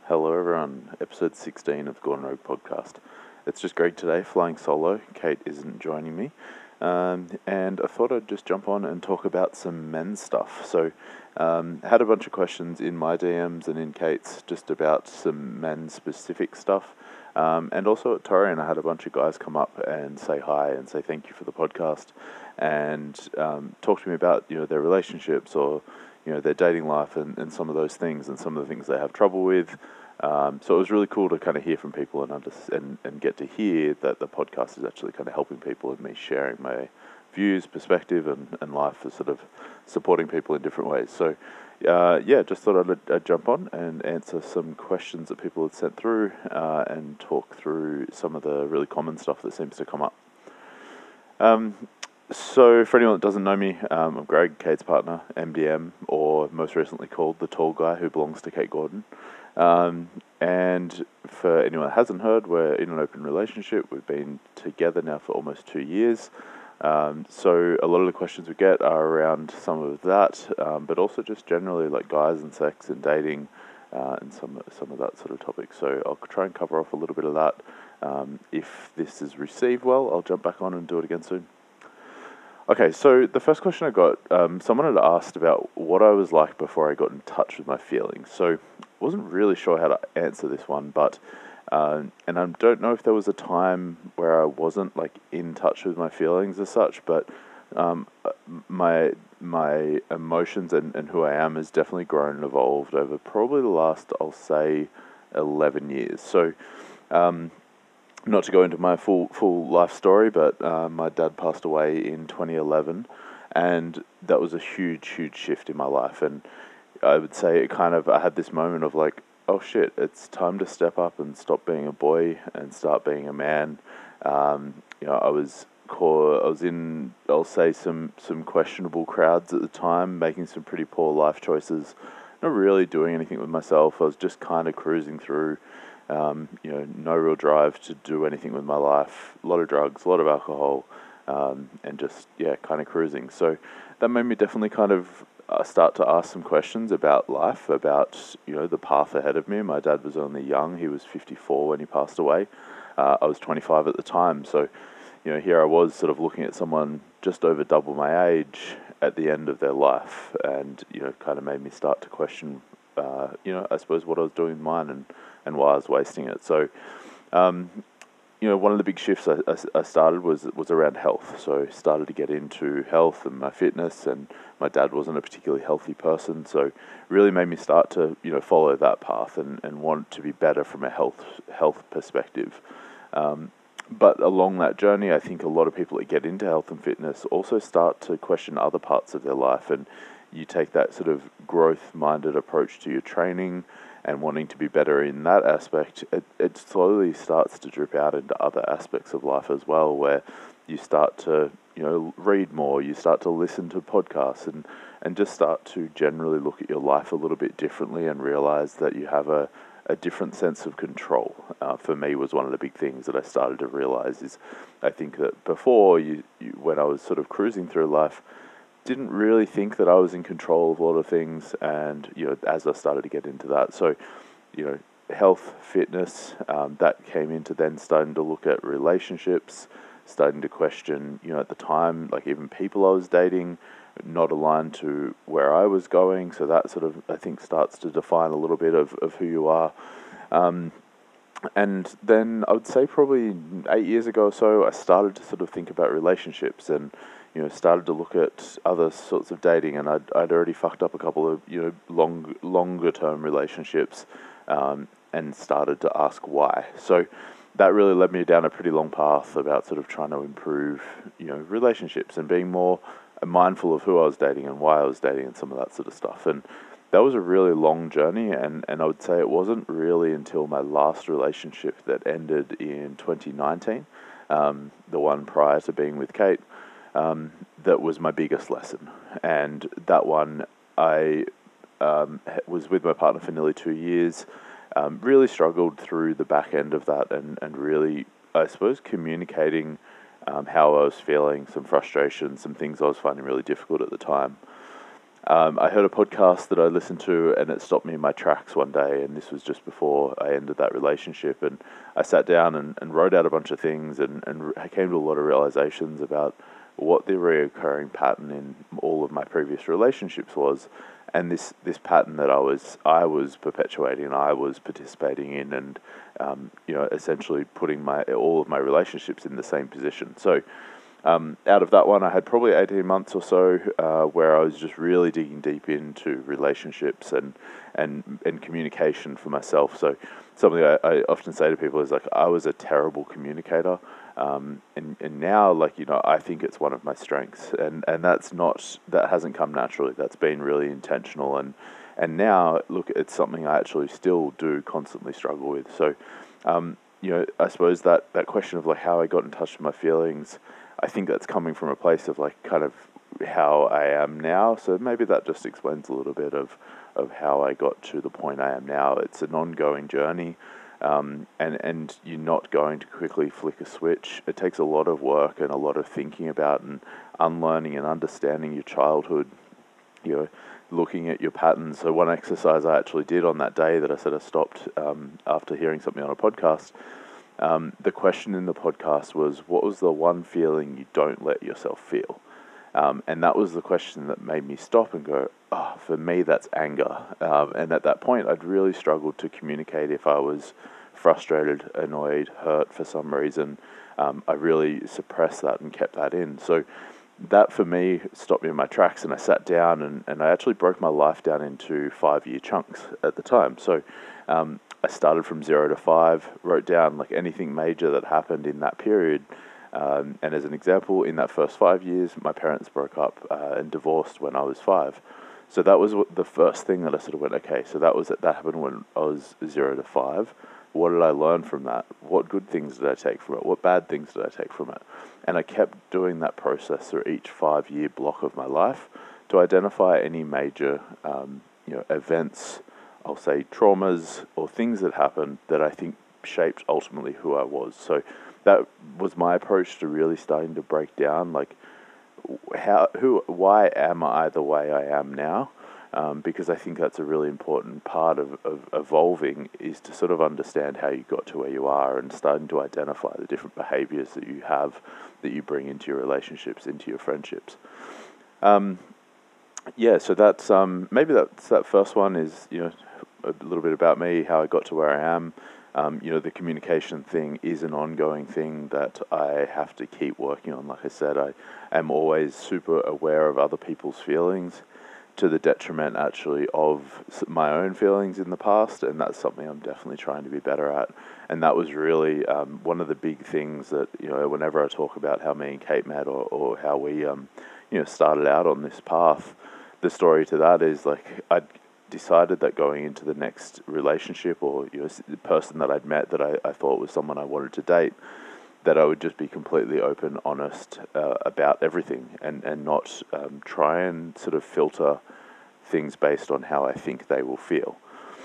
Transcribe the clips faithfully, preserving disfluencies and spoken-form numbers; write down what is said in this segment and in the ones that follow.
Hello everyone, episode sixteen of the Gordon Rogue podcast. It's just Greg today, flying solo. Kate isn't joining me. Um, and I thought I'd just jump on and talk about some men's stuff. So, um, I had a bunch of questions in my D Ms and in Kate's just about some men's specific stuff. Um, and also at Torian, I had a bunch of guys come up and say hi and say thank you for the podcast and um, talk to me about, you know, their relationships or, you know, their dating life and, and some of those things and some of the things they have trouble with. Um, so it was really cool to kind of hear from people and, under, and and get to hear that the podcast is actually kind of helping people and me sharing my views, perspective, and, and life is sort of supporting people in different ways. So, uh, yeah, just thought I'd, I'd jump on and answer some questions that people had sent through uh, and talk through some of the really common stuff that seems to come up. Um, so for anyone that doesn't know me, um, I'm Greg, Kate's partner, M D M, or most recently called the tall guy who belongs to Kate Gordon. Um, and for anyone that hasn't heard, we're in an open relationship. We've been together now for almost two years. Um, so a lot of the questions we get are around some of that, um, but also just generally like guys and sex and dating, uh, and some some of that sort of topic. So I'll try and cover off a little bit of that. Um, if this is received well, I'll jump back on and do it again soon. Okay, so the first question I got, um, someone had asked about what I was like before I got in touch with my feelings. So I wasn't really sure how to answer this one, but, uh, and I don't know if there was a time where I wasn't like in touch with my feelings as such, but um, my my emotions and, and who I am has definitely grown and evolved over probably the last, I'll say, eleven years. So, um, not to go into my full full life story, but uh, my dad passed away in twenty eleven, and that was a huge, huge shift in my life. And I would say it kind of, I had this moment of like, oh shit, it's time to step up and stop being a boy and start being a man. Um, you know, I was core, I was in, I'll say some some questionable crowds at the time, making some pretty poor life choices, not really doing anything with myself. I was just kind of cruising through. Um, you know, no real drive to do anything with my life, a lot of drugs, a lot of alcohol, um, and just, yeah, kind of cruising. So that made me definitely kind of uh, start to ask some questions about life, about, you know, the path ahead of me. My dad was only young. He was fifty-four when he passed away. Uh, I was twenty-five at the time. So, you know, here I was sort of looking at someone just over double my age at the end of their life, and, you know, kind of made me start to question, uh, you know, I suppose what I was doing with mine and and why I was wasting it. So, um, you know, one of the big shifts I, I, I started was was around health. So, started to get into health and my fitness, and my dad wasn't a particularly healthy person, so really made me start to, you know, follow that path and, and want to be better from a health health perspective. Um, but along that journey, I think a lot of people that get into health and fitness also start to question other parts of their life, and you take that sort of growth-minded approach to your training and wanting to be better in that aspect, it, it slowly starts to drip out into other aspects of life as well, where you start to, you know, read more, you start to listen to podcasts, and, and just start to generally look at your life a little bit differently and realize that you have a, a different sense of control. Uh, for me, was one of the big things that I started to realize is, I think that before, you, you when I was sort of cruising through life, didn't really think that I was in control of a lot of things, and, you know, as I started to get into that, so, you know, health, fitness, um, that came into then starting to look at relationships, starting to question, you know, at the time, like even people I was dating, not aligned to where I was going, so that sort of, I think, starts to define a little bit of, of who you are. Um, and then I would say probably eight years ago or so, I started to sort of think about relationships and, you know, started to look at other sorts of dating, and I'd, I'd already fucked up a couple of, you know, long, longer term relationships, um, and started to ask why. So that really led me down a pretty long path about sort of trying to improve, you know, relationships and being more mindful of who I was dating and why I was dating and some of that sort of stuff. And that was a really long journey, and, and I would say it wasn't really until my last relationship that ended in twenty nineteen, um, the one prior to being with Kate, Um, that was my biggest lesson. And that one, I um, was with my partner for nearly two years, um, really struggled through the back end of that and, and really, I suppose, communicating um, how I was feeling, some frustration, some things I was finding really difficult at the time. Um, I heard a podcast that I listened to, and it stopped me in my tracks one day, and this was just before I ended that relationship, and I sat down and, and wrote out a bunch of things, and, and I came to a lot of realizations about what the reoccurring pattern in all of my previous relationships was, and this, this pattern that I was I was perpetuating, I was participating in, and um, you know, essentially putting my all of my relationships in the same position. So Um, out of that one, I had probably eighteen months or so uh, where I was just really digging deep into relationships and and and communication for myself. So something I, I often say to people is like, I was a terrible communicator, um, and and now, like, you know, I think it's one of my strengths, and and that's not that hasn't come naturally. That's been really intentional, and and now look, it's something I actually still do constantly struggle with. So, um, you know, I suppose that that question of like how I got in touch with my feelings, I think that's coming from a place of like kind of how I am now. So maybe that just explains a little bit of, of how I got to the point I am now. It's an ongoing journey, um, and, and you're not going to quickly flick a switch. It takes a lot of work and a lot of thinking about and unlearning and understanding your childhood, you know, looking at your patterns. So one exercise I actually did on that day that I said I stopped um, after hearing something on a podcast, Um, the question in the podcast was, what was the one feeling you don't let yourself feel? Um, and that was the question that made me stop and go, oh, for me, that's anger. Um, and at that point, I'd really struggled to communicate if I was frustrated, annoyed, hurt for some reason. Um, I really suppressed that and kept that in. So that for me stopped me in my tracks, and I sat down and, and I actually broke my life down into five-year chunks at the time. So um, I started from zero to five, wrote down like anything major that happened in that period. Um, and as an example, in that first five years, my parents broke up uh, and divorced when I was five. So that was what, the first thing that I sort of went, okay, so that was that happened when I was zero to five. What did I learn from that? What good things did I take from it? What bad things did I take from it? And I kept doing that process through each five-year block of my life to identify any major, um, you know, events, I'll say traumas or things that happened that I think shaped ultimately who I was. So that was my approach to really starting to break down, like, how, who, why am I the way I am now? Um, because I think that's a really important part of, of evolving, is to sort of understand how you got to where you are and starting to identify the different behaviors that you have, that you bring into your relationships, into your friendships. Um, yeah, so that's um, maybe that's that first one is, you know, a little bit about me, how I got to where I am. Um, you know, the communication thing is an ongoing thing that I have to keep working on. Like I said, I am always super aware of other people's feelings, to the detriment actually of my own feelings in the past, and that's something I'm definitely trying to be better at. And that was really um, one of the big things that, you know, whenever I talk about how me and Kate met, or, or how we, um, you know, started out on this path, the story to that is like I'd decided that going into the next relationship, or, you know, the person that I'd met that I, I thought was someone I wanted to date, that I would just be completely open, honest uh, about everything, and, and not um, try and sort of filter things based on how I think they will feel.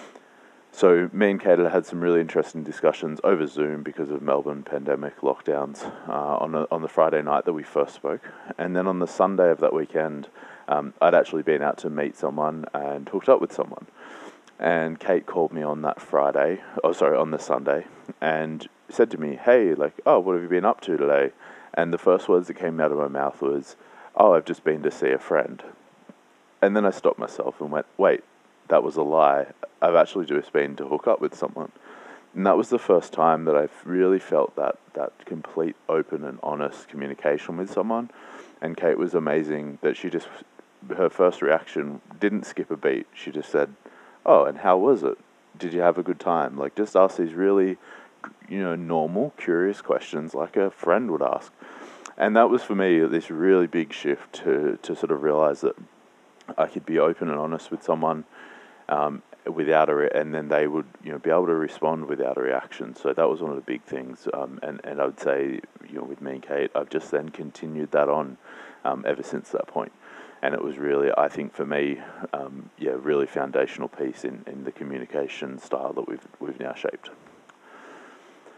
So me and Kate had some really interesting discussions over Zoom because of Melbourne pandemic lockdowns uh, on, a, on the Friday night that we first spoke. And then on the Sunday of that weekend, um, I'd actually been out to meet someone and hooked up with someone. And Kate called me on that Friday, oh sorry, on the Sunday, and said to me, hey, like, oh, what have you been up to today? And the first words that came out of my mouth was, oh, I've just been to see a friend. And then I stopped myself and went, wait, that was a lie. I've actually just been to hook up with someone. And that was the first time that I've really felt that, that complete open and honest communication with someone. And Kate was amazing that she just, her first reaction didn't skip a beat. She just said, oh, and how was it? Did you have a good time? Like, just ask these really, you know, normal, curious questions like a friend would ask. And that was for me this really big shift to, to sort of realize that I could be open and honest with someone um, without a, re- and then they would, you know, be able to respond without a reaction. So that was one of the big things. Um, and, and I would say, you know, with me and Kate, I've just then continued that on um, ever since that point. And it was really, I think for me, um, yeah, really foundational piece in, in the communication style that we've we've now shaped.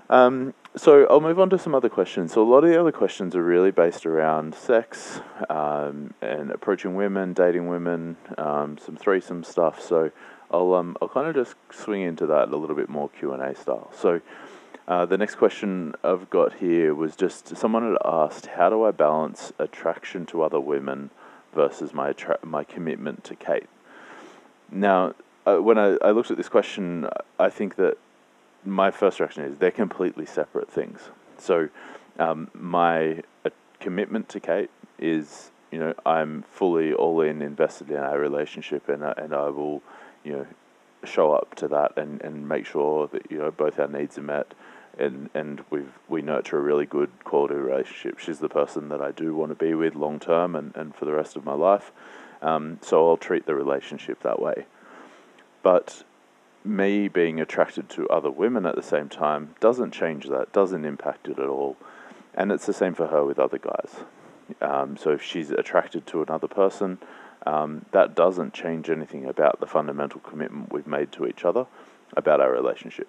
Um, so I'll move on to some other questions. So a lot of the other questions are really based around sex um, and approaching women, dating women, um, some threesome stuff. So I'll um, I'll kind of just swing into that a little bit more Q and A style. So uh, the next question I've got here was just someone had asked, how do I balance attraction to other women versus my attra- my commitment to Kate? Now, uh, when I, I looked at this question, I think that my first reaction is they're completely separate things. So um, my uh, commitment to Kate is, you know, I'm fully all in, invested in our relationship, and uh, and I will, you know, show up to that and, and make sure that, you know, both our needs are met, and and we we nurture a really good quality relationship. She's the person that I do want to be with long term and, and for the rest of my life. Um, so I'll treat the relationship that way. But me being attracted to other women at the same time doesn't change that, doesn't impact it at all. And it's the same for her with other guys. Um, so if she's attracted to another person, um, that doesn't change anything about the fundamental commitment we've made to each other, about our relationship.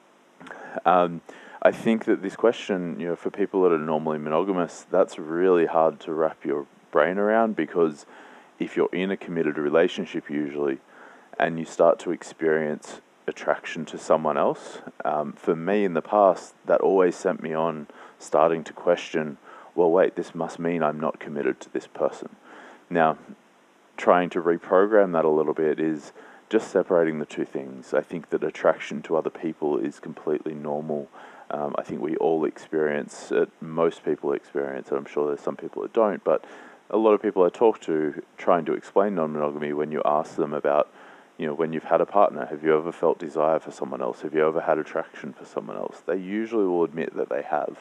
Um, I think that this question, you know, for people that are normally monogamous, that's really hard to wrap your brain around, because if you're in a committed relationship usually, and you start to experience attraction to someone else, um, for me in the past, that always sent me on starting to question, well, wait, this must mean I'm not committed to this person. Now, trying to reprogram that a little bit is just separating the two things. I think that attraction to other people is completely normal. Um, I think we all experience it. Most people experience it. I'm sure there's some people that don't, but a lot of people I talk to trying to explain non-monogamy, when you ask them about, you know, when you've had a partner, have you ever felt desire for someone else? Have you ever had attraction for someone else? They usually will admit that they have.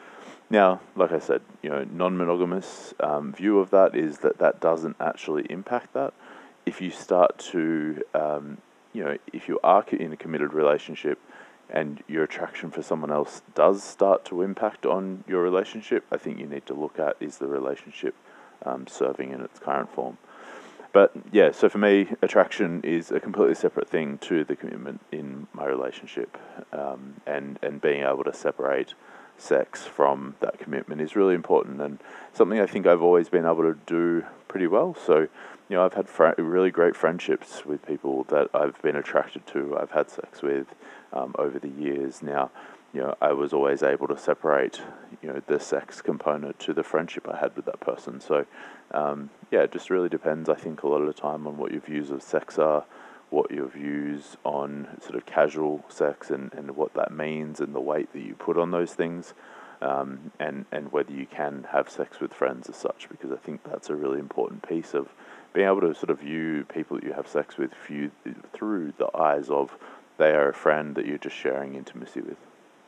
Now, like I said, you know, non-monogamous um, view of that is that that doesn't actually impact that. If you start to, um, you know, if you are in a committed relationship and your attraction for someone else does start to impact on your relationship, I think you need to look at, is the relationship um, serving in its current form? But yeah, so for me, attraction is a completely separate thing to the commitment in my relationship, um, and and being able to separate sex from that commitment is really important, and something I think I've always been able to do pretty well. So, you know, I've had fr- really great friendships with people that I've been attracted to, I've had sex with um, over the years. Now, you know, I was always able to separate, you know, the sex component to the friendship I had with that person. So, um, yeah, it just really depends, I think, a lot of the time on what your views of sex are, what your views on sort of casual sex and, and what that means and the weight that you put on those things, um, and, and whether you can have sex with friends as such, because I think that's a really important piece of being able to sort of view people that you have sex with view, through the eyes of they are a friend that you're just sharing intimacy with.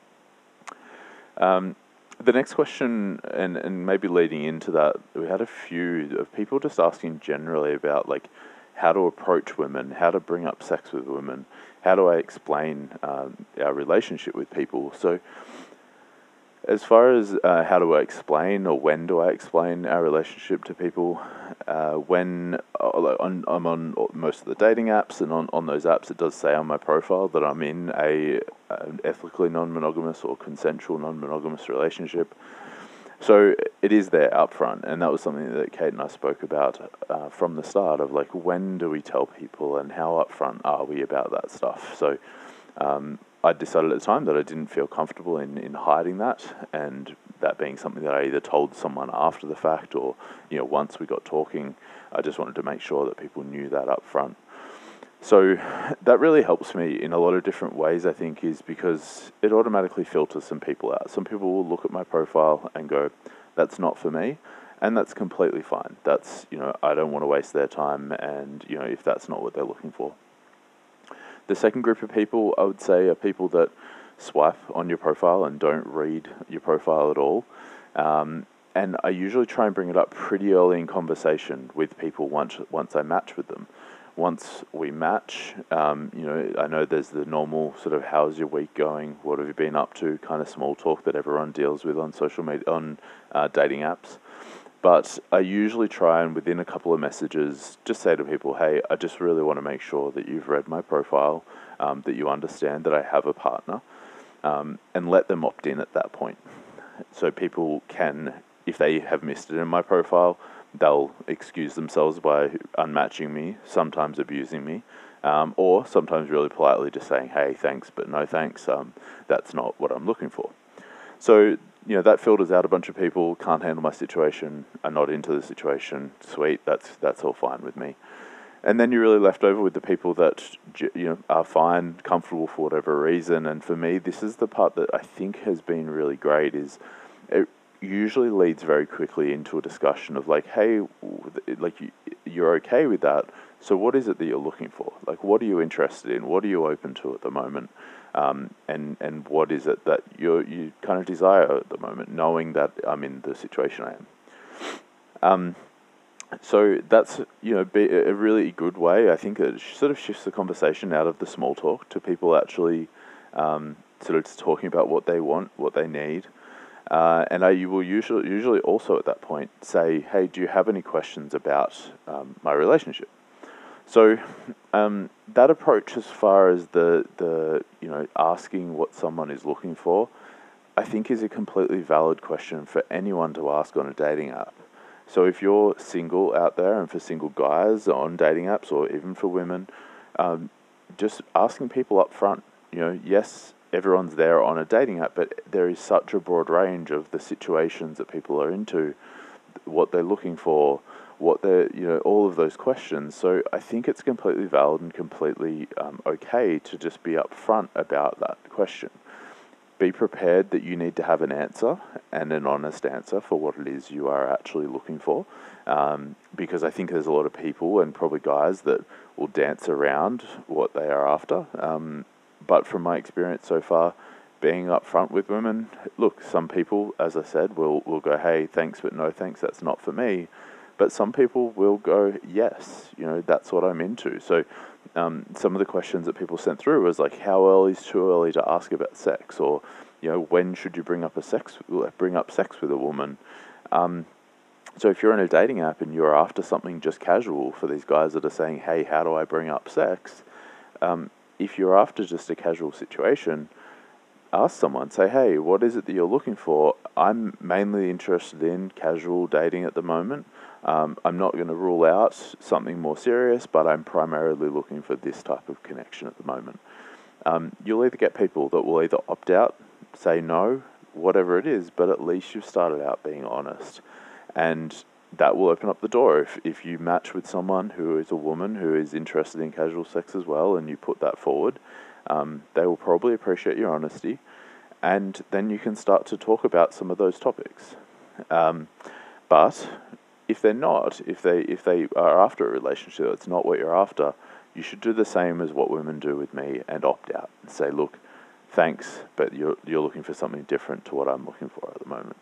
Um, the next question, and, and maybe leading into that, we had a few of people just asking generally about like how to approach women, how to bring up sex with women, how do I explain um, our relationship with people. So as far as uh, how do I explain, or when do I explain our relationship to people, uh, when uh, on, I'm on most of the dating apps, and on, on those apps it does say on my profile that I'm in a an ethically non-monogamous or consensual non-monogamous relationship. So it is there up front, and that was something that Kate and I spoke about uh, from the start of like, when do we tell people and how upfront are we about that stuff. So um, I decided at the time that I didn't feel comfortable in, in hiding that, and that being something that I either told someone after the fact or, you know, once we got talking. I just wanted to make sure that people knew that up front. So that really helps me in a lot of different ways, I think, is because it automatically filters some people out. Some people will look at my profile and go, that's not for me, and that's completely fine. That's, you know, I don't want to waste their time, and, you know, if that's not what they're looking for. The second group of people, I would say, are people that swipe on your profile and don't read your profile at all. Um, and I usually try and bring it up pretty early in conversation with people once once I match with them. Once we match, um, you know, I know there's the normal sort of how's your week going, what have you been up to, kind of small talk that everyone deals with on social media, on uh, dating apps. But I usually try and within a couple of messages just say to people, hey, I just really want to make sure that you've read my profile, um, that you understand that I have a partner. um, and let them opt in at that point. So people can, if they have missed it in my profile, they'll excuse themselves by unmatching me, sometimes abusing me, um, or sometimes really politely just saying, hey, thanks, but no thanks. Um, that's not what I'm looking for. So, you know, that filters out a bunch of people, can't handle my situation, are not into the situation. Sweet, that's that's all fine with me. And then you're really left over with the people that, you know, are fine, comfortable for whatever reason. And for me, this is the part that I think has been really great, is it usually leads very quickly into a discussion of like, hey, like you, you're okay with that. So what is it that you're looking for? Like, what are you interested in? What are you open to at the moment? Um, and, and what is it that you you kind of desire at the moment, knowing that I'm in the situation I am. Um, so that's, you know, be a really good way. I think it sort of shifts the conversation out of the small talk to people actually um, sort of just talking about what they want, what they need. Uh, and I you will usually usually also at that point say, hey, do you have any questions about um, my relationship? So um, that approach, as far as the the you know asking what someone is looking for, I think is a completely valid question for anyone to ask on a dating app. So if you're single out there, and for single guys on dating apps, or even for women, um, just asking people up front, you know, yes, everyone's there on a dating app, but there is such a broad range of the situations that people are into, what they're looking for, what they're, you know, all of those questions. So I think it's completely valid and completely um, okay to just be upfront about that question. Be prepared that you need to have an answer, and an honest answer, for what it is you are actually looking for. Um, because I think there's a lot of people, and probably guys, that will dance around what they are after. Um, but from my experience so far, being upfront with women, look, some people, as I said, will, will go, hey, thanks, but no thanks, that's not for me. But some people will go, yes, you know, that's what I'm into. So um, some of the questions that people sent through was like, how early is too early to ask about sex? Or, you know, when should you bring up a sex, bring up sex with a woman? Um, so if you're in a dating app and you're after something just casual, for these guys that are saying, hey, how do I bring up sex? Um, if you're after just a casual situation, ask someone, say, hey, what is it that you're looking for? I'm mainly interested in casual dating at the moment. Um, I'm not going to rule out something more serious, but I'm primarily looking for this type of connection at the moment. Um, you'll either get people that will either opt out, say no, whatever it is, but at least you've started out being honest. And that will open up the door. If, if you match with someone who is a woman who is interested in casual sex as well, and you put that forward, um, they will probably appreciate your honesty. And then you can start to talk about some of those topics. Um, but if they're not, if they if they are after a relationship that's not what you're after, you should do the same as what women do with me and opt out and say, look, thanks, but you're you're looking for something different to what I'm looking for at the moment.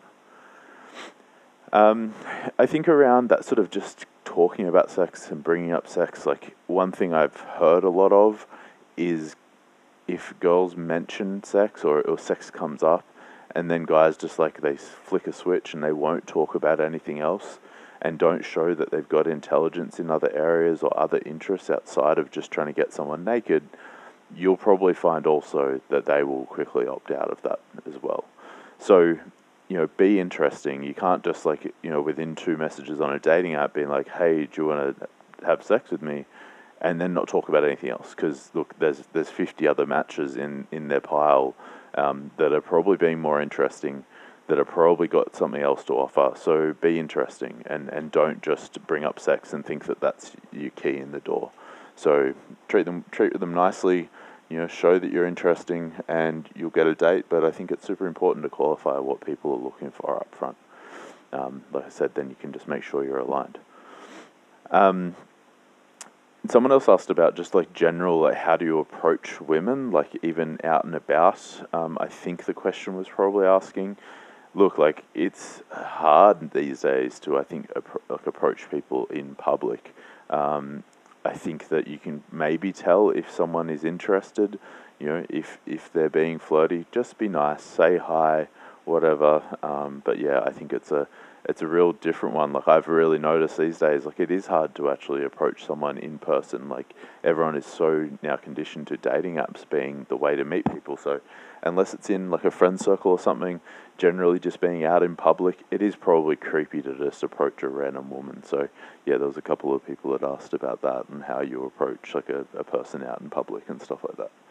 Um, I think around that sort of just talking about sex and bringing up sex, like one thing I've heard a lot of is if girls mention sex, or, or sex comes up, and then guys just like they flick a switch and they won't talk about anything else, and don't show that they've got intelligence in other areas or other interests outside of just trying to get someone naked, you'll probably find also that they will quickly opt out of that as well. So, you know, be interesting. You can't just like, you know, within two messages on a dating app being like, hey, do you want to have sex with me? And then not talk about anything else. Because look, there's there's fifty other matches in, in their pile um, that are probably being more interesting, that have probably got something else to offer. So be interesting, and, and don't just bring up sex and think that that's your key in the door. So treat them treat them nicely, you know, show that you're interesting, and you'll get a date. But I think it's super important to qualify what people are looking for up front. Um, like I said, then you can just make sure you're aligned. Um, someone else asked about just like general, like how do you approach women, like even out and about. Um, I think the question was probably asking, look, like it's hard these days to, I think, appro- like approach people in public. Um, I think that you can maybe tell if someone is interested, you know, if, if they're being flirty, just be nice, say hi, whatever. Um, but yeah, I think it's a, it's a real different one. Like I've really noticed these days, like it is hard to actually approach someone in person. Like everyone is so now conditioned to dating apps being the way to meet people. So unless it's in like a friend circle or something, generally just being out in public, it is probably creepy to just approach a random woman. So yeah, there was a couple of people that asked about that and how you approach like a, a person out in public and stuff like that.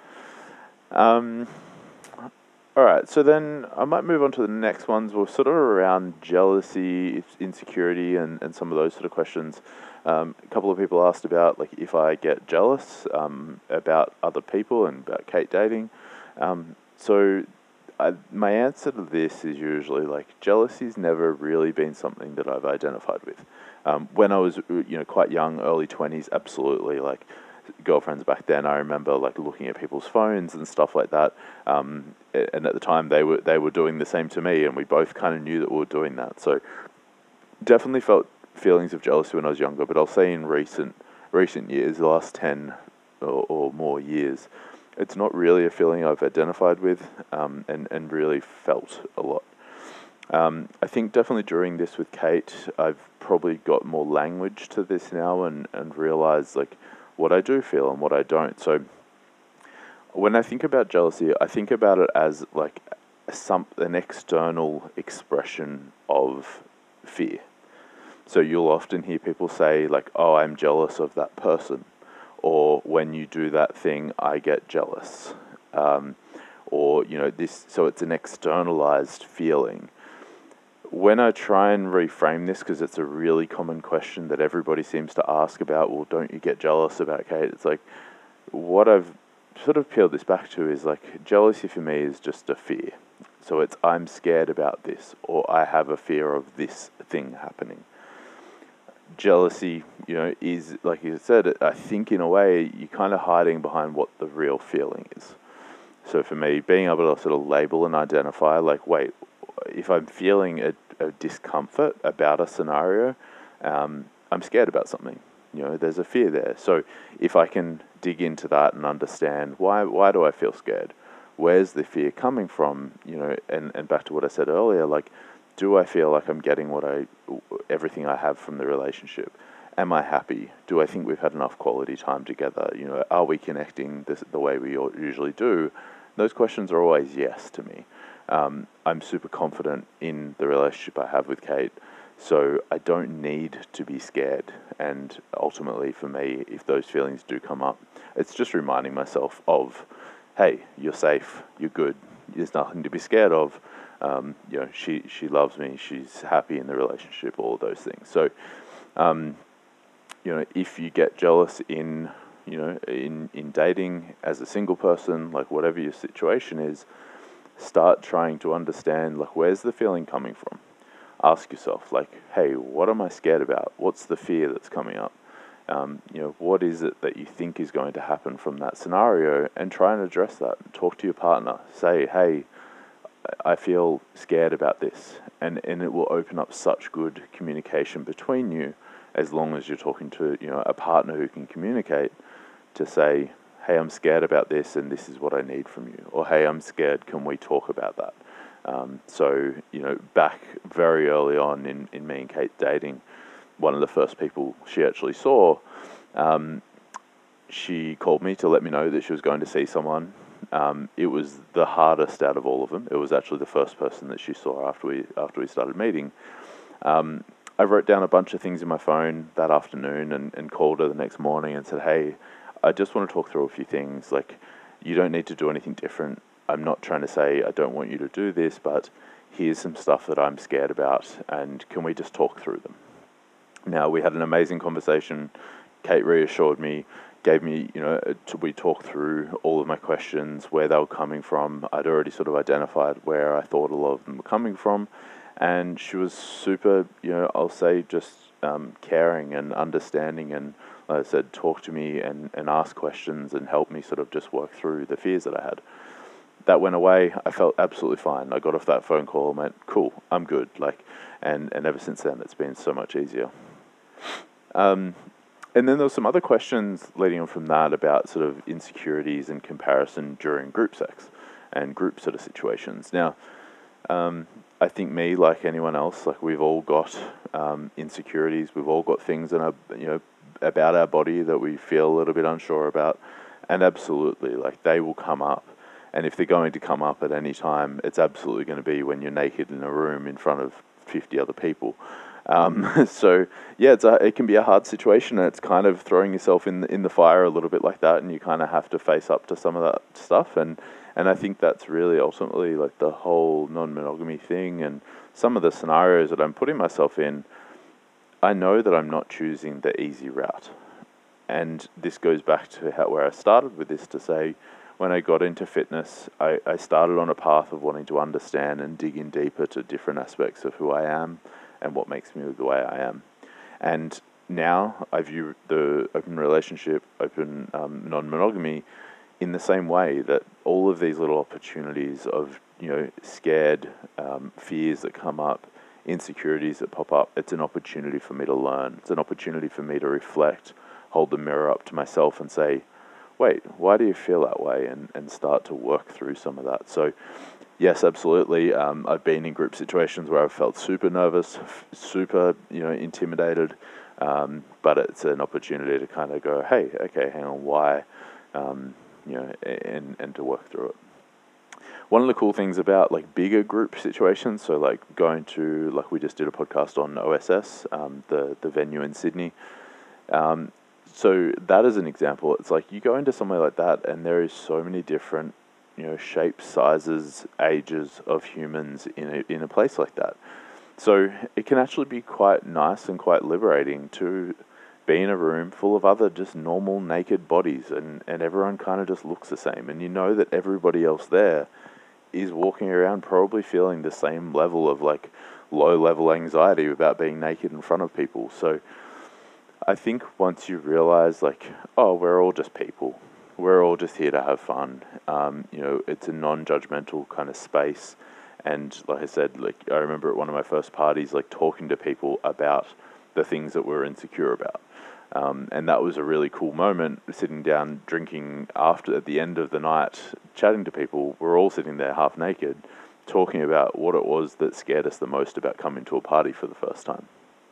Um, all right, so then I might move on to the next ones. We're sort of around jealousy, insecurity, and, and some of those sort of questions. Um, a couple of people asked about like if I get jealous um, about other people and about Kate dating. Um, so I, my answer to this is usually like jealousy's never really been something that I've identified with. Um, when I was you know quite young, early twenties, absolutely like. Girlfriends back then, I remember like looking at people's phones and stuff like that. Um, and at the time, they were they were doing the same to me, and we both kind of knew that we were doing that. So definitely felt feelings of jealousy when I was younger. But I'll say in recent recent years, the last ten or, or more years, it's not really a feeling I've identified with um, and and really felt a lot. Um, I think definitely during this with Kate, I've probably got more language to this now and and realized like. What I do feel and what I don't. So when I think about jealousy, I think about it as like some an external expression of fear. So you'll often hear people say like, "Oh, I'm jealous of that person," or "When you do that thing, I get jealous," um, or you know this. So it's an externalized feeling. When I try and reframe this, because it's a really common question that everybody seems to ask about, well, don't you get jealous about Kate? It's like, what I've sort of peeled this back to is like, jealousy for me is just a fear. So it's, I'm scared about this, or I have a fear of this thing happening. Jealousy, you know, is, like you said, I think in a way, you're kind of hiding behind what the real feeling is. So for me, being able to sort of label and identify, like, wait, if I'm feeling a, a discomfort about a scenario, um, I'm scared about something. You know, there's a fear there. So if I can dig into that and understand why why do I feel scared? Where's the fear coming from? You know, and, and back to what I said earlier, like, do I feel like I'm getting what I everything I have from the relationship? Am I happy? Do I think we've had enough quality time together? You know, are we connecting this, the way we usually do? Those questions are always yes to me. Um, I'm super confident in the relationship I have with Kate, so I don't need to be scared. And ultimately, for me, if those feelings do come up, it's just reminding myself of, hey, you're safe, you're good, there's nothing to be scared of. Um, you know, she she loves me, she's happy in the relationship, all of those things. So, um, you know, if you get jealous in, you know, in in dating as a single person, like whatever your situation is. Start trying to understand, like, where's the feeling coming from? Ask yourself, like, hey, what am I scared about? What's the fear that's coming up? Um, you know, what is it that you think is going to happen from that scenario? And try and address that. Talk to your partner. Say, hey, I feel scared about this. And, and it will open up such good communication between you, as long as you're talking to, you know, a partner who can communicate, to say, hey, I'm scared about this and this is what I need from you. Or, hey, I'm scared, can we talk about that? Um, so, you know, back very early on in, in me and Kate dating, one of the first people she actually saw, um, she called me to let me know that she was going to see someone. Um, it was the hardest out of all of them. It was actually the first person that she saw after we after we started meeting. Um, I wrote down a bunch of things in my phone that afternoon and, and called her the next morning and said, hey, I just want to talk through a few things. Like, you don't need to do anything different. I'm not trying to say I don't want you to do this, but here's some stuff that I'm scared about, and can we just talk through them? Now, we had an amazing conversation. Kate reassured me, gave me, you know, to, we talked through all of my questions, where they were coming from. I'd already sort of identified where I thought a lot of them were coming from, and she was super, you know, I'll say just um, caring and understanding, and like I said, talk to me and, and ask questions and help me sort of just work through the fears that I had. That went away. I felt absolutely fine. I got off that phone call and went, cool, I'm good. Like, and, and ever since then, it's been so much easier. Um, and then there were some other questions leading on from that about sort of insecurities and comparison during group sex and group sort of situations. Now, um, I think me, like anyone else, like we've all got um, insecurities. We've all got things in our, you know, about our body that we feel a little bit unsure about, and absolutely, like they will come up. And if they're going to come up at any time, it's absolutely going to be when you're naked in a room in front of fifty other people. Um, so yeah, it's a, it can be a hard situation, and it's kind of throwing yourself in the, in the fire a little bit like that, and you kind of have to face up to some of that stuff. And and I think that's really ultimately like the whole non-monogamy thing, and some of the scenarios that I'm putting myself in. I know that I'm not choosing the easy route, and this goes back to how, where I started with this, to say, when I got into fitness, I, I started on a path of wanting to understand and dig in deeper to different aspects of who I am and what makes me the way I am. And now I view the open relationship, open um, non-monogamy in the same way, that all of these little opportunities of, you know, scared um, fears that come up, insecurities that pop up, it's an opportunity for me to learn. It's an opportunity for me to reflect, hold the mirror up to myself and say, wait, why do you feel that way? And, and start to work through some of that. So yes, absolutely. Um, I've been in group situations where I've felt super nervous, super, you know, intimidated. Um, but it's an opportunity to kind of go, hey, okay, hang on, why? Um, you know, and, and to work through it. One of the cool things about like bigger group situations, so like going to, like we just did a podcast on O S S, um, the, the venue in Sydney. Um, so that is an example. It's like you go into somewhere like that and there is so many different, you know, shapes, sizes, ages of humans in a, in a place like that. So it can actually be quite nice and quite liberating to be in a room full of other just normal naked bodies, and, and everyone kind of just looks the same. And you know that everybody else there is walking around probably feeling the same level of like low level anxiety about being naked in front of people. So I think once you realize like, oh, we're all just people. We're all just here to have fun. Um, you know, it's a non-judgmental kind of space. And like I said, like I remember at one of my first parties, like talking to people about the things that we're insecure about. Um, and that was a really cool moment, sitting down, drinking after, at the end of the night, chatting to people. We're all sitting there half naked, talking about what it was that scared us the most about coming to a party for the first time.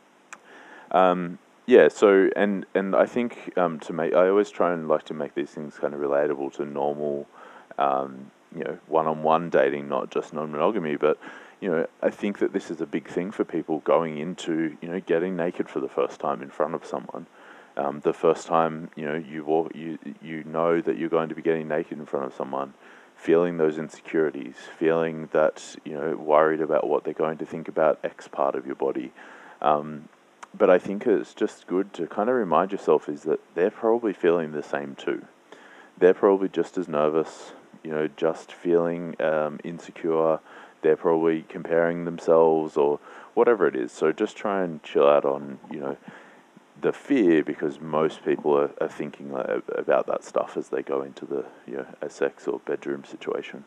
Um, yeah, so, and, and I think um, to make, I always try and like to make these things kind of relatable to normal, um, you know, one-on-one dating, not just non-monogamy, but you know, I think that this is a big thing for people going into, you know, getting naked for the first time in front of someone. Um, the first time, you know, you walk, you you know that you're going to be getting naked in front of someone, feeling those insecurities, feeling that, you know, worried about what they're going to think about X part of your body. Um, but I think it's just good to kind of remind yourself is that they're probably feeling the same too. They're probably just as nervous, you know, just feeling um, insecure. They're probably comparing themselves or whatever it is. So just try and chill out on, you know, the fear, because most people are, are thinking like, about that stuff as they go into the, you know, a sex or bedroom situation.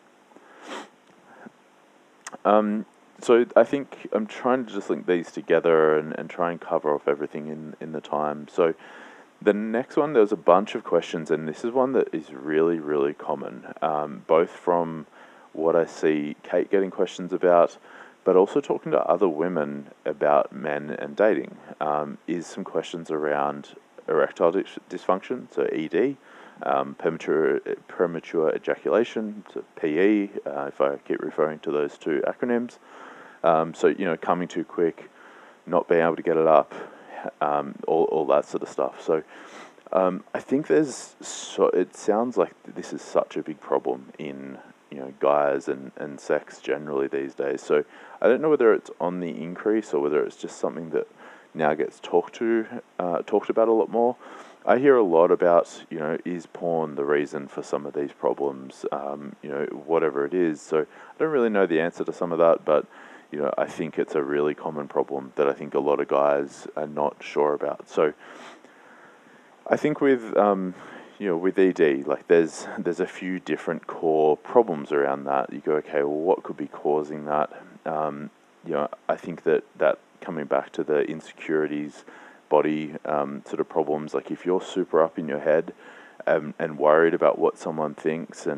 Um, so I think I'm trying to just link these together and, and try and cover off everything in, in the time. So the next one, there's a bunch of questions, and this is one that is really, really common, um, both from what I see Kate getting questions about, but also talking to other women about men and dating, um, is some questions around erectile dis- dysfunction, so E D, um, premature, premature ejaculation, so P E, uh, if I keep referring to those two acronyms. Um, so, you know, coming too quick, not being able to get it up, um, all, all that sort of stuff. So um, I think there's, so it sounds like this is such a big problem in, you know, guys and, and sex generally these days. So I don't know whether it's on the increase or whether it's just something that now gets talked to, uh, talked about a lot more. I hear a lot about, you know, is porn the reason for some of these problems, um, you know, whatever it is. So I don't really know the answer to some of that, but, you know, I think it's a really common problem that I think a lot of guys are not sure about. So I think with, um, you know, with E D, like there's there's a few different core problems around that. You go, okay, well, what could be causing that? Um, you know, I think that, that coming back to the insecurities, body um, sort of problems, like if you're super up in your head um, and worried about what someone thinks and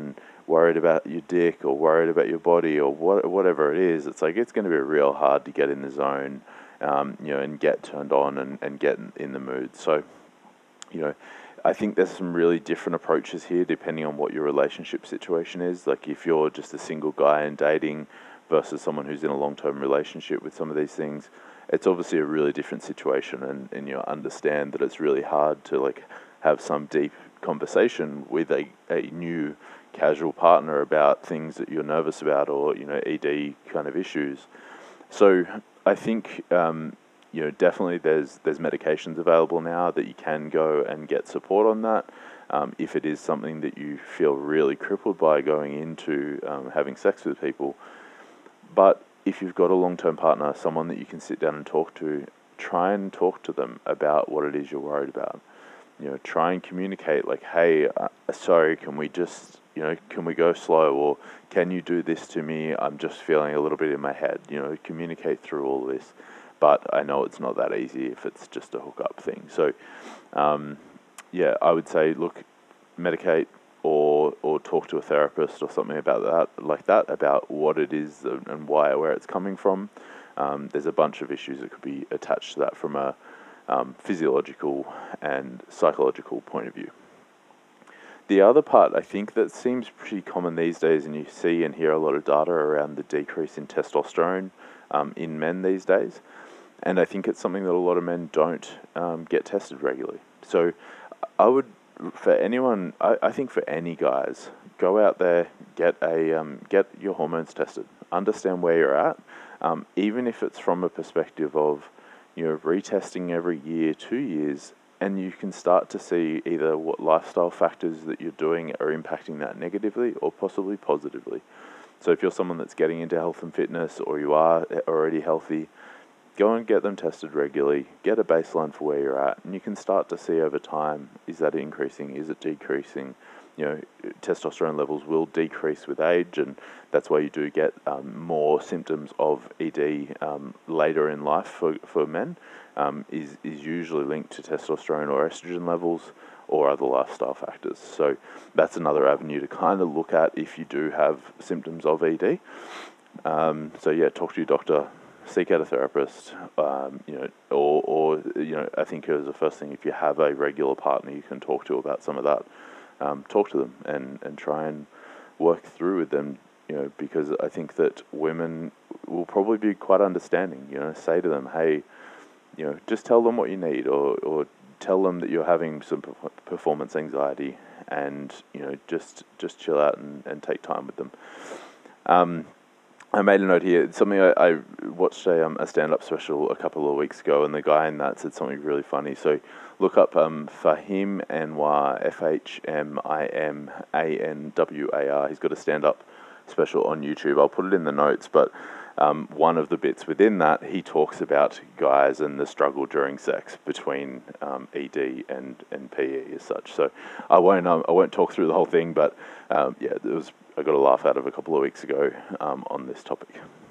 worried about your dick or worried about your body or what, whatever it is, it's like it's going to be real hard to get in the zone, um, you know, and get turned on and, and get in, in the mood. So, you know, I think there's some really different approaches here depending on what your relationship situation is. Like if you're just a single guy and dating versus someone who's in a long-term relationship with some of these things, it's obviously a really different situation, and, and you know, understand that it's really hard to like have some deep conversation with a, a new casual partner about things that you're nervous about, or you know, E D kind of issues. So I think um, you know, definitely there's there's medications available now that you can go and get support on that. Um, if it is something that you feel really crippled by going into um, having sex with people. But if you've got a long-term partner, someone that you can sit down and talk to, try and talk to them about what it is you're worried about. You know, try and communicate like, hey, uh, sorry, can we just, you know, can we go slow? Or can you do this to me? I'm just feeling a little bit in my head. You know, communicate through all this. But I know it's not that easy if it's just a hookup thing. So, um, yeah, I would say, look, medicate, or or talk to a therapist or something about that, like that, about what it is and why, where it's coming from. Um, there's a bunch of issues that could be attached to that from a um, physiological and psychological point of view. The other part, I think, that seems pretty common these days, and you see and hear a lot of data around the decrease in testosterone um, in men these days. And I think it's something that a lot of men don't um, get tested regularly. So I would, for anyone, I, I think for any guys, go out there, get a um, get your hormones tested, understand where you're at, um, even if it's from a perspective of, you know, retesting every year, two years, and you can start to see either what lifestyle factors that you're doing are impacting that negatively or possibly positively. So if you're someone that's getting into health and fitness, or you are already healthy, go and get them tested regularly, get a baseline for where you're at, and you can start to see over time, is that increasing, is it decreasing? You know, testosterone levels will decrease with age, and that's why you do get um, more symptoms of E D um, later in life for, for men, um, is, is usually linked to testosterone or estrogen levels or other lifestyle factors. So that's another avenue to kind of look at if you do have symptoms of E D. Um, so yeah, talk to your doctor, seek out a therapist, um, you know, or, or, you know, I think as the first thing, if you have a regular partner you can talk to about some of that, um, talk to them and, and try and work through with them, you know, because I think that women will probably be quite understanding, you know, say to them, hey, you know, just tell them what you need, or, or tell them that you're having some performance anxiety, and, you know, just, just chill out and, and take time with them. Um, I made a note here. It's something I, I watched a, um, a stand-up special a couple of weeks ago, and the guy in that said something really funny. So look up um, Fahim Anwar, F H M I M A N W A R. He's got a stand-up special on YouTube. I'll put it in the notes, but um, one of the bits within that, he talks about guys and the struggle during sex between um, E D and, and P E as such. So I won't um, I won't talk through the whole thing, but um, yeah, it was I got a laugh out of a couple of weeks ago um, on this topic.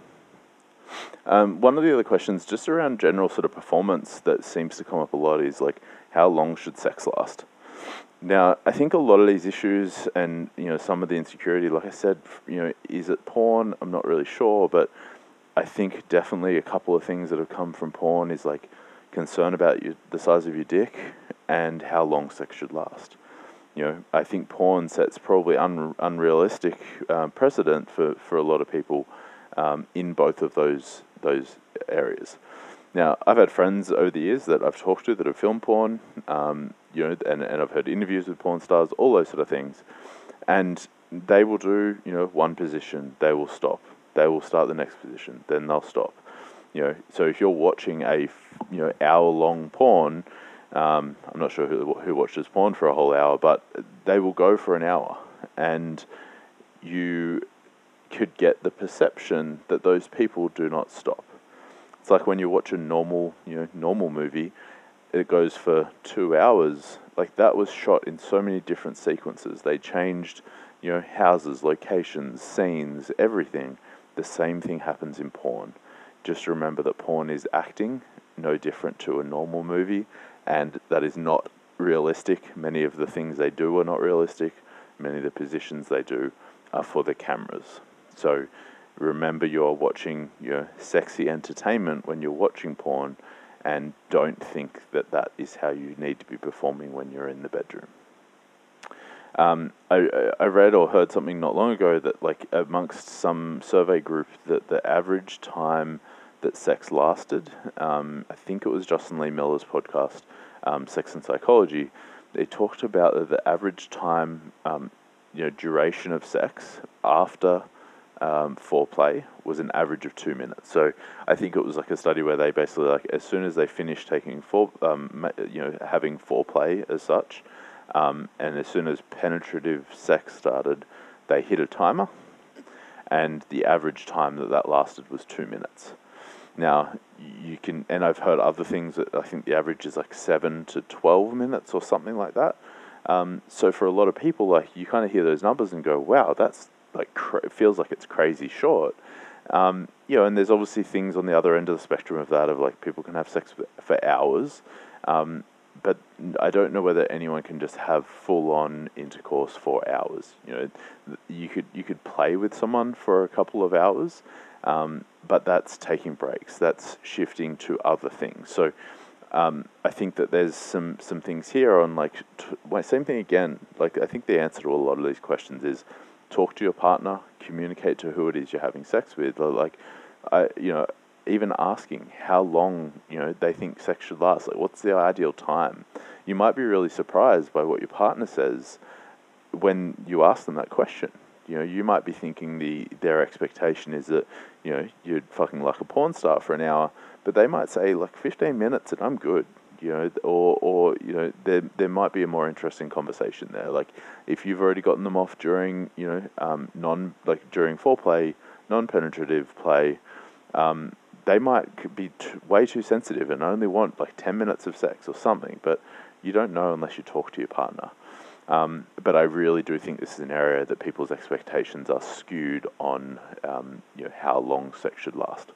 Um, one of the other questions, just around general sort of performance, that seems to come up a lot is like, how long should sex last? Now, I think a lot of these issues and, you know, some of the insecurity, like I said, you know, is it porn? I'm not really sure, but I think definitely a couple of things that have come from porn is like concern about your, the size of your dick and how long sex should last. You know, I think porn sets probably un, unrealistic um, precedent for, for a lot of people um, in both of those those areas. Now, I've had friends over the years that I've talked to that have filmed porn, um, you know, and, and I've heard interviews with porn stars, all those sort of things, and they will do, you know, one position, they will stop, they will start the next position, then they'll stop. You know, so if you're watching a, you know, hour-long porn, Um, I'm not sure who, who watches porn for a whole hour, but they will go for an hour, and you could get the perception that those people do not stop. It's like when you watch a normal, you know, normal movie, it goes for two hours. Like, that was shot in so many different sequences. They changed, you know, houses, locations, scenes, everything. The same thing happens in porn. Just remember that porn is acting, no different to a normal movie. And that is not realistic. Many of the things they do are not realistic. Many of the positions they do are for the cameras. So remember, you're watching your sexy entertainment when you're watching porn, and don't think that that is how you need to be performing when you're in the bedroom. Um, I, I read or heard something not long ago that, like, amongst some survey group, that the average time that sex lasted, um, I think it was Justin Lee Miller's podcast, um, Sex and Psychology, they talked about that the average time, um, you know, duration of sex after um, foreplay was an average of two minutes. So I think it was like a study where they basically, like, as soon as they finished taking fore, um, you know, having foreplay as such, Um, and as soon as penetrative sex started, they hit a timer, and the average time that that lasted was two minutes. Now, you can, and I've heard other things that I think the average is like seven to twelve minutes or something like that. Um, so for a lot of people, like, you kind of hear those numbers and go, wow, that's like, cra- it feels like it's crazy short. Um, you know, and there's obviously things on the other end of the spectrum of that, of like people can have sex for hours. Um, But I don't know whether anyone can just have full-on intercourse for hours. You know, you could you could play with someone for a couple of hours, um, but that's taking breaks. That's shifting to other things. So um, I think that there's some some things here on, like, t- same thing again. Like, I think the answer to a lot of these questions is talk to your partner, communicate to who it is you're having sex with. Like, I you know. Even asking how long, you know, they think sex should last. Like, what's the ideal time? You might be really surprised by what your partner says when you ask them that question. You know, you might be thinking the their expectation is that, you know, you'd fucking like a porn star for an hour, but they might say like fifteen minutes and I'm good. You know, or or you know, there there might be a more interesting conversation there. Like, if you've already gotten them off during, you know, um, non like during foreplay, non-penetrative play. Um, they might be t- way too sensitive and only want like ten minutes of sex or something, but you don't know unless you talk to your partner. Um, but I really do think this is an area that people's expectations are skewed on, um, you know, how long sex should last.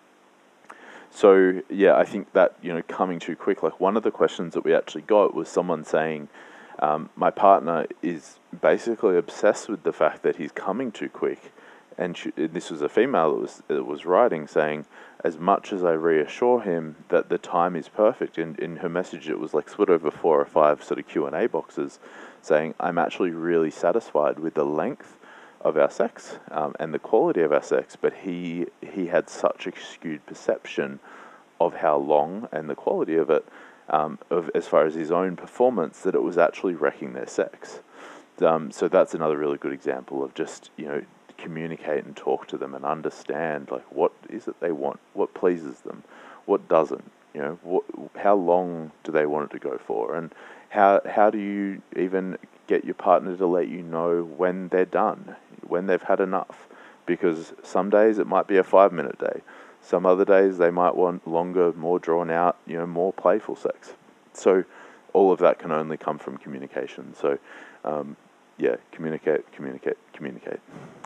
So yeah, I think that, you know, coming too quick, like, one of the questions that we actually got was someone saying, um, my partner is basically obsessed with the fact that he's coming too quick. And she, this was a female that was that was writing, saying, as much as I reassure him that the time is perfect, in, in her message it was like split over four or five sort of Q and A boxes, saying, I'm actually really satisfied with the length of our sex um, and the quality of our sex, but he he had such a skewed perception of how long and the quality of it, um, of as far as his own performance, that it was actually wrecking their sex. Um, so that's another really good example of just, you know, communicate and talk to them and understand, like, what is it they want, what pleases them, what doesn't, you know, what, how long do they want it to go for, and how how do you even get your partner to let you know when they're done, when they've had enough, because some days it might be a five minute day, some other days they might want longer, more drawn out, you know, more playful sex. So all of that can only come from communication. So um, yeah, communicate, communicate, communicate.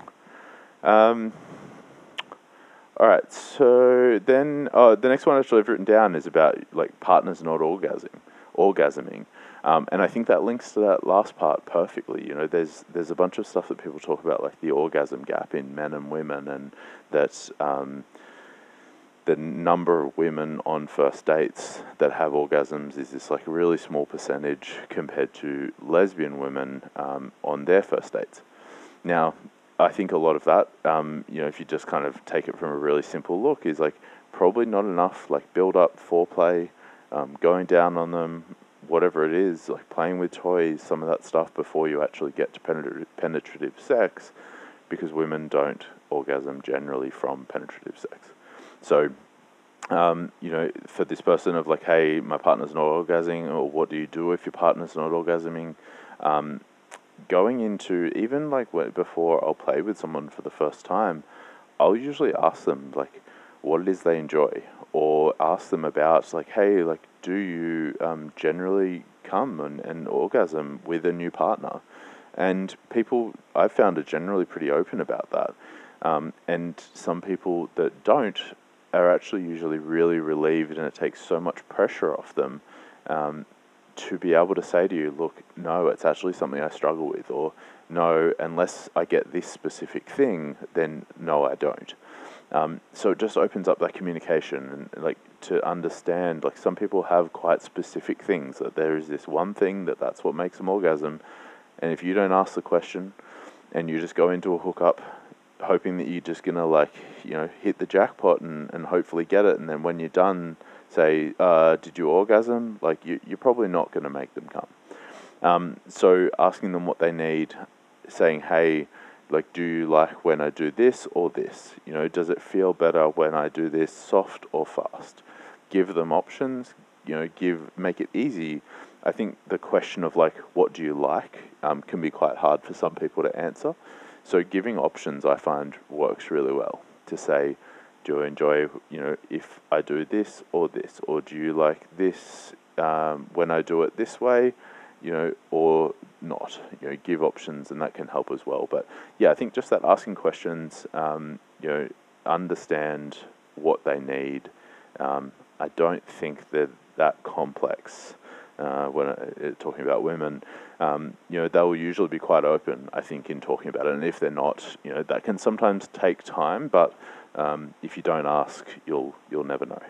Um, all right, so then uh, the next one actually I've written down is about, like, partners not orgasming, orgasming, um, and I think that links to that last part perfectly. You know, there's there's a bunch of stuff that people talk about, like the orgasm gap in men and women, and that um, the number of women on first dates that have orgasms is this, like, really small percentage compared to lesbian women um, on their first dates. Now, I think a lot of that, um, you know, if you just kind of take it from a really simple look, is like probably not enough, like, build up foreplay, um, going down on them, whatever it is, like playing with toys, some of that stuff before you actually get to penetrative, penetrative sex, because women don't orgasm generally from penetrative sex. So, um, you know, for this person of like, hey, my partner's not orgasming, or what do you do if your partner's not orgasming? Um, going into, even like before I'll play with someone for the first time, I'll usually ask them like what it is they enjoy, or ask them about like, hey, like, do you um, generally come and, and orgasm with a new partner? And people, I've found, are generally pretty open about that. Um, and some people that don't are actually usually really relieved, and it takes so much pressure off them um, to be able to say to you, look, no, it's actually something I struggle with, or no, unless I get this specific thing, then no, I don't. Um, so it just opens up that communication and like to understand, like some people have quite specific things, that there is this one thing that that's what makes them orgasm. And if you don't ask the question and you just go into a hookup hoping that you're just going to like, you know, hit the jackpot and, and hopefully get it. And then when you're done, say, uh, did you orgasm? Like you, you're probably not going to make them come. Um, so asking them what they need, saying, hey, like, do you like when I do this or this? You know, does it feel better when I do this soft or fast? Give them options, you know, give, make it easy. I think the question of like, what do you like, um, can be quite hard for some people to answer. So giving options, I find, works really well. To say, do you enjoy, you know, if I do this or this, or do you like this um, when I do it this way, you know, or not? You know, give options, and that can help as well. But yeah, I think just that asking questions, um, you know, understand what they need. Um, I don't think they're that complex. Uh, when uh, talking about women, um, you know, they'll usually be quite open, I think, in talking about it. And if they're not, you know, that can sometimes take time. But um, if you don't ask, you'll you'll never know.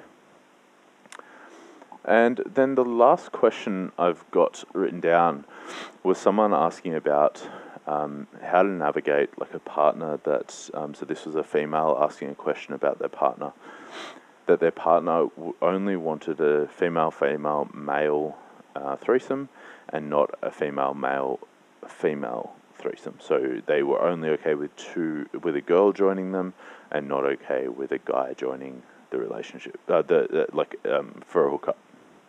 And then the last question I've got written down was someone asking about um, how to navigate like a partner that. Um, so this was a female asking a question about their partner, that their partner w- only wanted a female-female male uh, threesome and not a female-male female threesome. So they were only okay with two, with a girl joining them, and not okay with a guy joining the relationship, uh, the, the like um, for a hookup.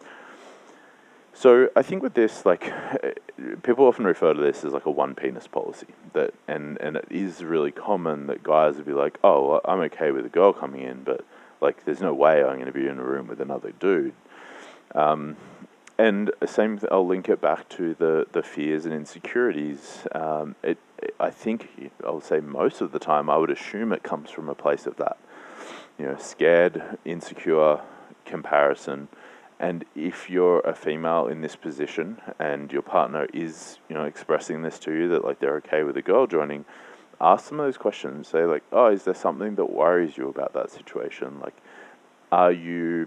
So I think with this, like, people often refer to this as like a one penis policy. That and and it is really common that guys would be like, oh, well, I'm okay with a girl coming in, but like, there's no way I'm going to be in a room with another dude. Um, and same, th- I'll link it back to the, the fears and insecurities. Um, it, it, I think, I'll say most of the time, I would assume it comes from a place of that. You know, scared, insecure, comparison. And if you're a female in this position and your partner is, you know, expressing this to you, that like they're okay with a girl joining, ask them those questions. Say like, oh, is there something that worries you about that situation? Like, are you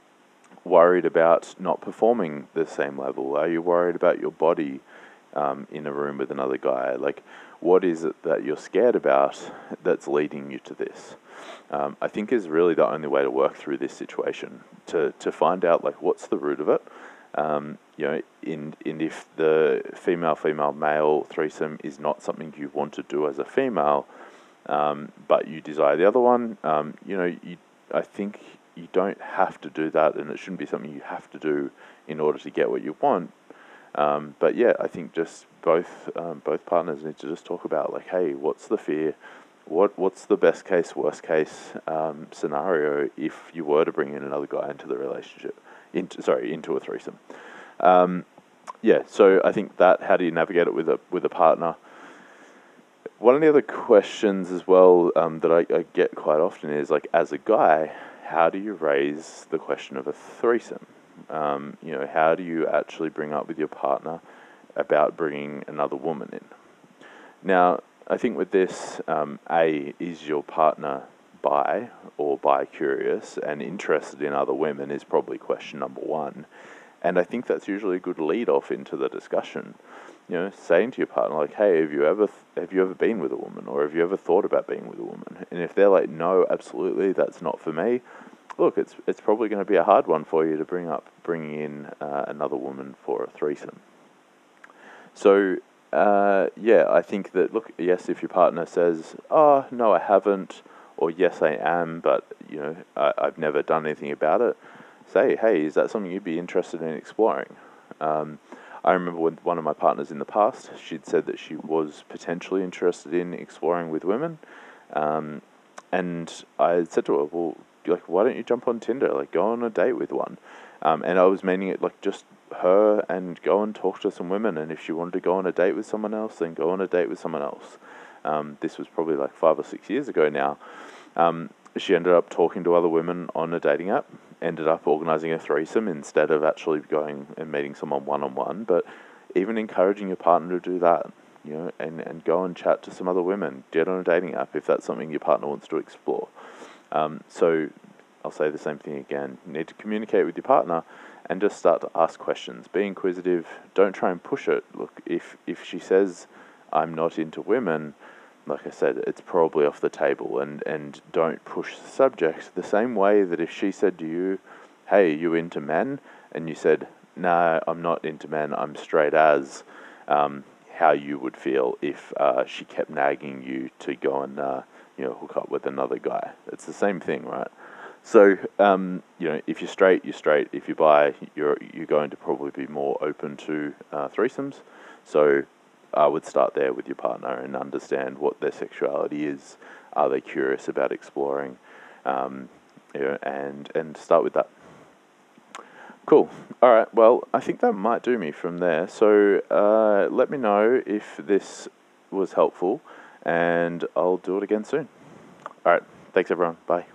worried about not performing the same level? Are you worried about your body um, in a room with another guy? Like, what is it that you're scared about that's leading you to this? Um, I think is really the only way to work through this situation, to, to find out like what's the root of it. Um, you know, in, in if the female-female-male threesome is not something you want to do as a female, um, but you desire the other one, um, you know, you, I think you don't have to do that, and it shouldn't be something you have to do in order to get what you want. Um, but yeah, I think just both um, both partners need to just talk about like, hey, what's the fear? What what's the best case, worst case um, scenario if you were to bring in another guy into the relationship, into sorry, into a threesome? Um, yeah, so I think that, how do you navigate it with a with a partner? One of the other questions as well um, that I, I get quite often is like, as a guy, how do you raise the question of a threesome? Um, you know, how do you actually bring up with your partner about bringing another woman in? Now, I think with this, um, A, is your partner bi or bi-curious and interested in other women is probably question number one. And I think that's usually a good lead-off into the discussion. You know, saying to your partner, like, hey, have you ever have you ever been with a woman, or have you ever thought about being with a woman? And if they're like, no, absolutely, that's not for me, look, it's it's probably going to be a hard one for you to bring up, bringing in uh, another woman for a threesome. So, uh, yeah, I think that, look, yes, if your partner says, oh, no, I haven't, or yes, I am, but, you know, I, I've never done anything about it, say, hey, is that something you'd be interested in exploring? Um, I remember with one of my partners in the past, she'd said that she was potentially interested in exploring with women, um, and I said to her, well, like, why don't you jump on Tinder, like, go on a date with one? Um, and I was meaning it like just her, and go and talk to some women, and if she wanted to go on a date with someone else, then go on a date with someone else. Um, this was probably like five or six years ago now. Um, she ended up talking to other women on a dating app, ended up organising a threesome instead of actually going and meeting someone one-on-one, but even encouraging your partner to do that, you know, and, and go and chat to some other women, get on a dating app if that's something your partner wants to explore. Um, so I'll say the same thing again. You need to communicate with your partner and just start to ask questions. Be inquisitive. Don't try and push it. Look, if if she says, I'm not into women, like I said, it's probably off the table, and, and don't push the subject the same way that if she said to you, hey, you into men? And you said, no, I'm not into men, I'm straight as, um, how you would feel if uh, she kept nagging you to go and uh, you know, hook up with another guy. It's the same thing, right? So, um, you know, if you're straight, you're straight. If you're bi, you're you're going to probably be more open to uh, threesomes. So, I would start there with your partner and understand what their sexuality is. Are they curious about exploring? Um, you know, and and start with that. Cool. All right. Well, I think that might do me from there. So, uh, let me know if this was helpful, and I'll do it again soon. All right. Thanks, everyone. Bye.